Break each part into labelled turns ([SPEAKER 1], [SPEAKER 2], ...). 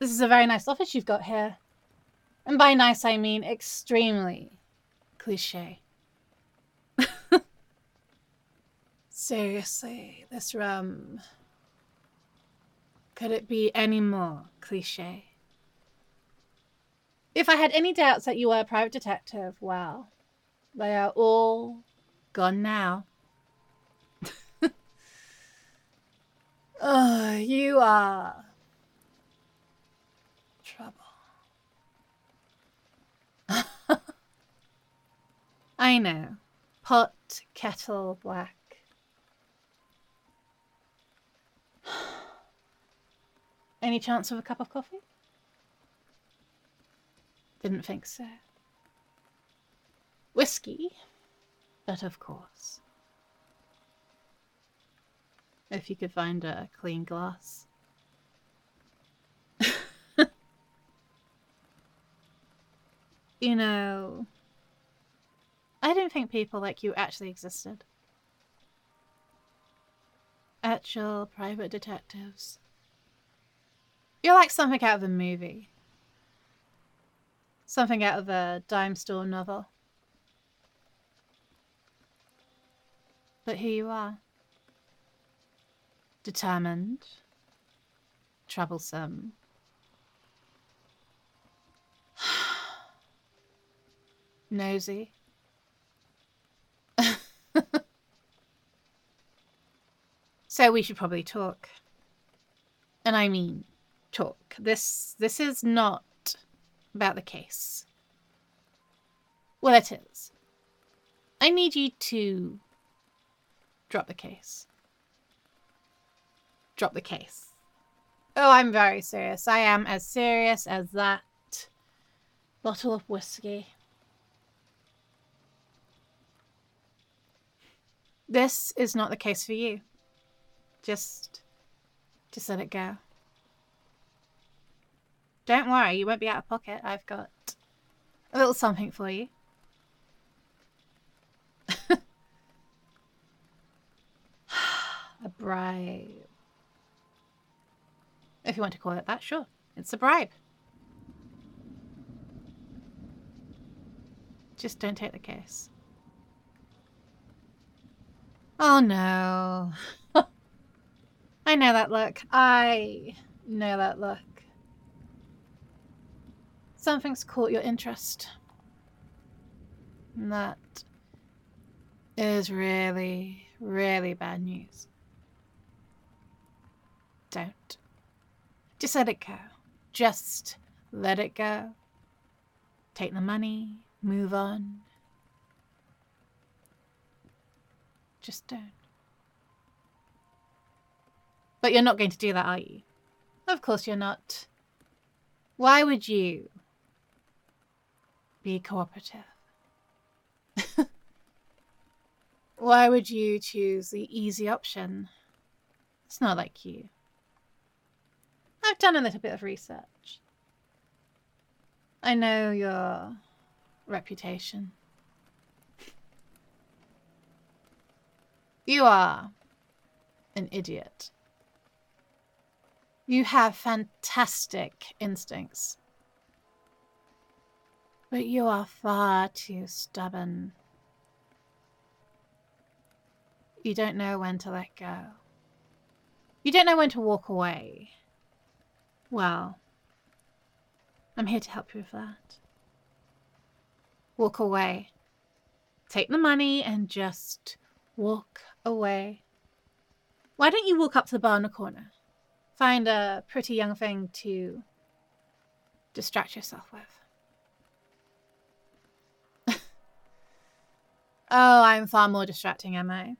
[SPEAKER 1] This is a very nice office you've got here. And by nice, I mean extremely cliché. Seriously, this room. Could it be any more cliché? If I had any doubts that you were a private detective, well, they are all gone now. Oh, you are trouble. I know. Pot, kettle, black. Any chance of a cup of coffee? Didn't think so. Whiskey? But of course. If you could find a clean glass. You know, I didn't think people like you actually existed. Actual private detectives. You're like something out of a movie. Something out of a dime store novel. But here you are. Determined. Troublesome. Nosy. So we should probably talk. And I mean talk. This is not about the case. Well, it is. I need you to drop the case. Drop the case. Oh, I'm very serious. I am as serious as that bottle of whiskey. This is not the case for you. Just let it go. Don't worry, you won't be out of pocket. I've got a little something for you. A bribe. If you want to call it that, sure. It's a bribe. Just don't take the case. Oh no. I know that look. I know that look. Something's caught your interest. And that is really, really bad news. Don't. Just let it go. Just let it go. Take the money. Move on. Just don't. But you're not going to do that, are you? Of course you're not. Why would you be cooperative? Why would you choose the easy option? It's not like you. I've done a little bit of research. I know your reputation. You are an idiot. You have fantastic instincts. But you are far too stubborn. You don't know when to let go. You don't know when to walk away. Well, I'm here to help you with that. Walk away. Take the money and just walk away. Why don't you walk up to the bar in the corner? Find a pretty young thing to distract yourself with. Oh, I'm far more distracting, am I?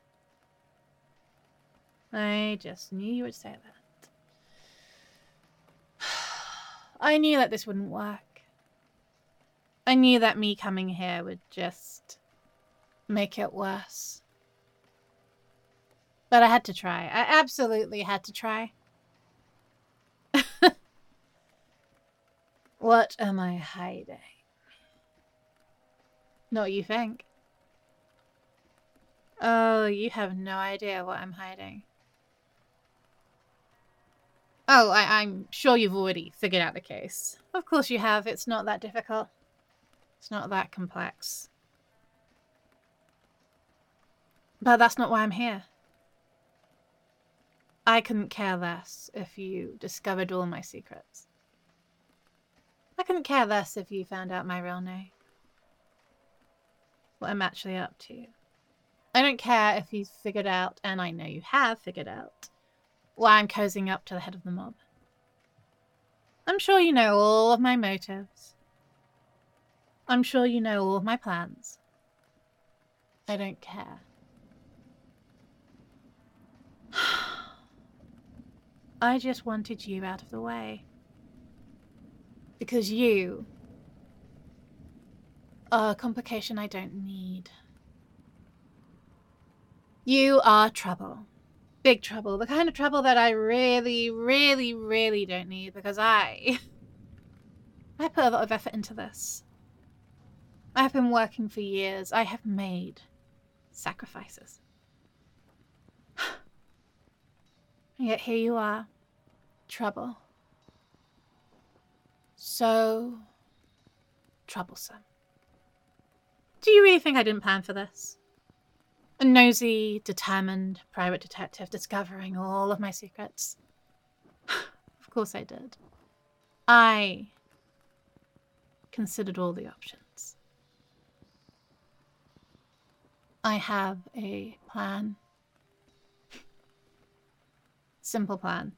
[SPEAKER 1] I just knew you would say that. I knew that this wouldn't work. I knew that me coming here would just make it worse. But I had to try. I absolutely had to try. What am I hiding? Not what you think. Oh, you have no idea what I'm hiding. Oh, I'm sure you've already figured out the case. Of course you have. It's not that difficult. It's not that complex. But that's not why I'm here. I couldn't care less if you discovered all my secrets. I couldn't care less if you found out my real name. What I'm actually up to. I don't care if you've figured out, and I know you have figured out, why I'm cozying up to the head of the mob. I'm sure you know all of my motives. I'm sure you know all of my plans. I don't care. I just wanted you out of the way. Because you are a complication I don't need. You are trouble. Big trouble. The kind of trouble that I really, really, really don't need, because I put a lot of effort into this. I have been working for years. I have made sacrifices. And yet here you are. Trouble. So troublesome. Do you really think I didn't plan for this? A nosy, determined private detective discovering all of my secrets. Of course I did. I considered all the options. I have a plan. Simple plan.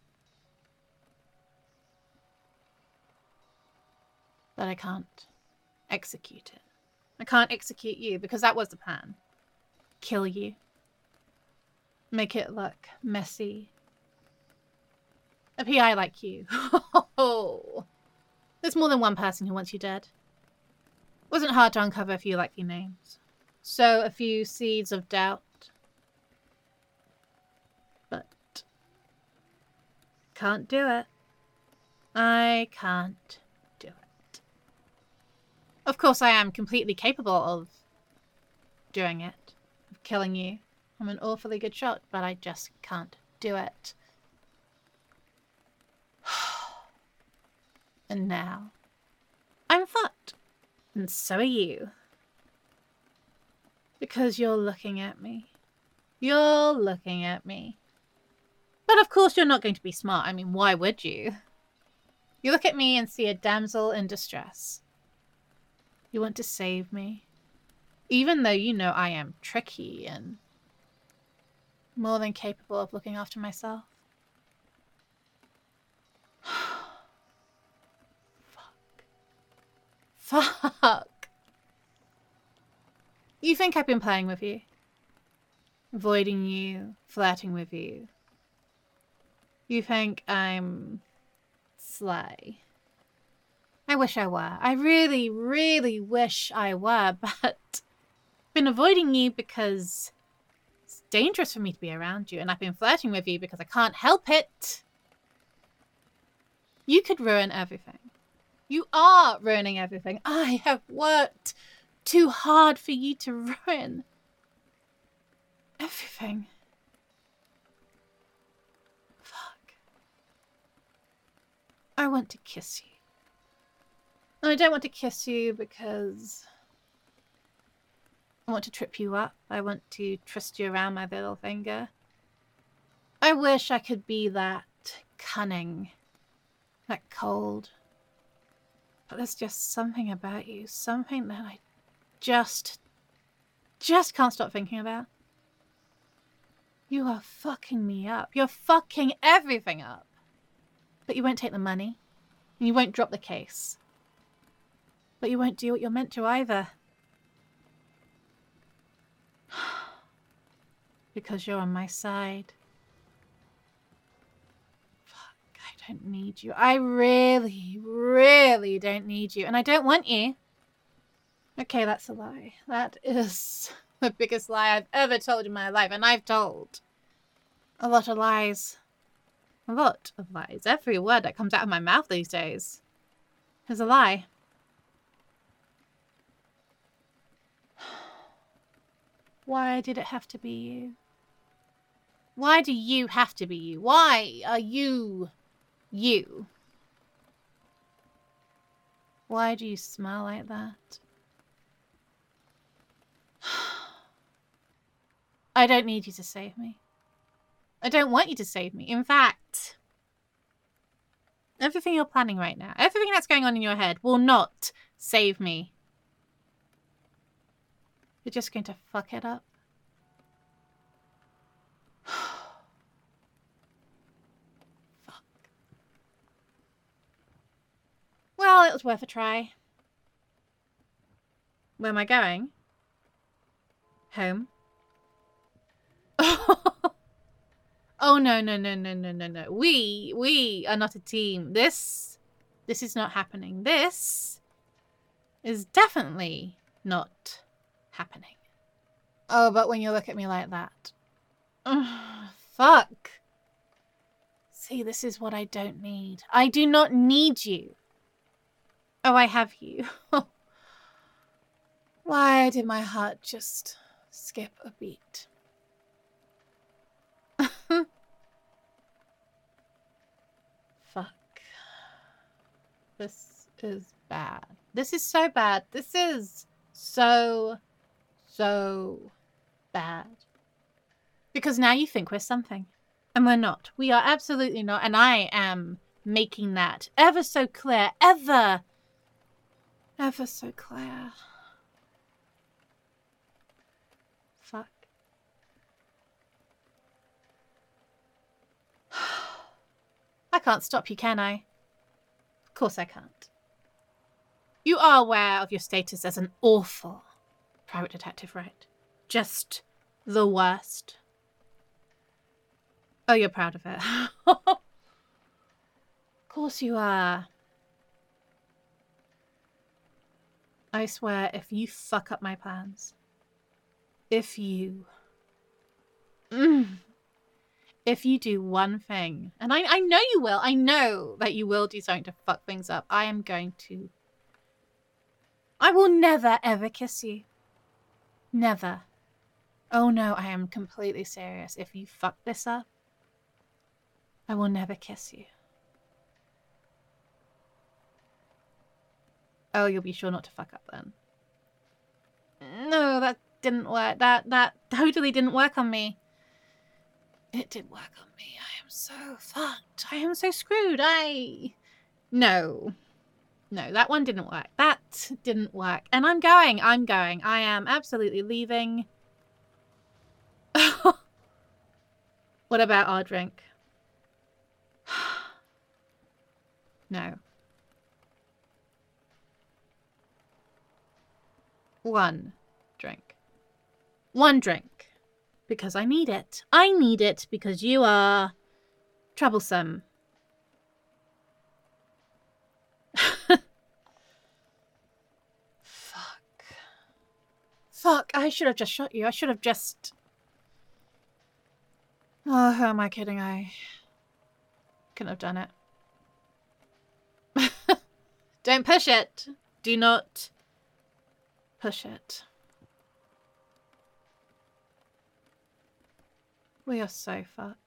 [SPEAKER 1] But I can't execute it. I can't execute you because that was the plan. Kill you. Make it look messy. A PI like you. There's more than one person who wants you dead. It wasn't hard to uncover a few likely names. Sow a few seeds of doubt. But can't do it. I can't do it. Of course I am completely capable of doing it. Killing you. I'm an awfully good shot, but I just can't do it. And now, I'm fucked. And so are you. Because you're looking at me. You're looking at me. But of course you're not going to be smart. I mean, why would you? You look at me and see a damsel in distress. You want to save me. Even though you know I am tricky and more than capable of looking after myself. Fuck. You think I've been playing with you? Avoiding you, flirting with you. You think I'm sly. I wish I were. I really, really wish I were, but been avoiding you because it's dangerous for me to be around you, and I've been flirting with you because I can't help it. You could ruin everything. You are ruining everything. I have worked too hard for you to ruin everything. Fuck. I want to kiss you. And I don't want to kiss you because I want to trip you up. I want to twist you around my little finger. I wish I could be that cunning, that cold. But there's just something about you, something that I just can't stop thinking about. You are fucking me up. You're fucking everything up. But you won't take the money. And you won't drop the case. But you won't do what you're meant to either. Because you're on my side. Fuck, I don't need you. I really, really don't need you. And I don't want you. Okay, that's a lie. That is the biggest lie I've ever told in my life. And I've told a lot of lies. A lot of lies. Every word that comes out of my mouth these days is a lie. Why did it have to be you? Why do you have to be you? Why are you You. Why do you smell like that? I don't need you to save me. I don't want you to save me. In fact, everything you're planning right now, everything that's going on in your head will not save me. You're just going to fuck it up. Fuck. Well, it was worth a try. Where am I going? Home. Oh, no. We are not a team. This is not happening. This is definitely not happening. Oh, but when you look at me like that. Fuck. See, this is what I don't need. I do not need you. Oh, I have you. Why did my heart just skip a beat? Fuck. This is bad. This is so bad. This is so bad. Because now you think we're something. And we're not. We are absolutely not. And I am making that ever so clear. Ever so clear. Fuck. I can't stop you, can I? Of course I can't. You are aware of your status as an awful private detective, right? Just the worst. Oh, you're proud of it. Of course you are. I swear, if you fuck up my plans, if you do one thing, and I know you will, I know that you will do something to fuck things up, I will never ever kiss you. Never. Oh no, I am completely serious. If you fuck this up, I will never kiss you. Oh, you'll be sure not to fuck up then. No, that didn't work. That totally didn't work on me. It did work on me. I am so fucked. I am so screwed. No, that one didn't work. That didn't work. And I'm going. I am absolutely leaving. What about our drink? No. One drink. One drink. Because I need it. I need it because you are troublesome. Fuck, I should have just shot you. I should have just... Oh, who am I kidding? I couldn't have done it. Don't push it. Do not push it. We are so fucked.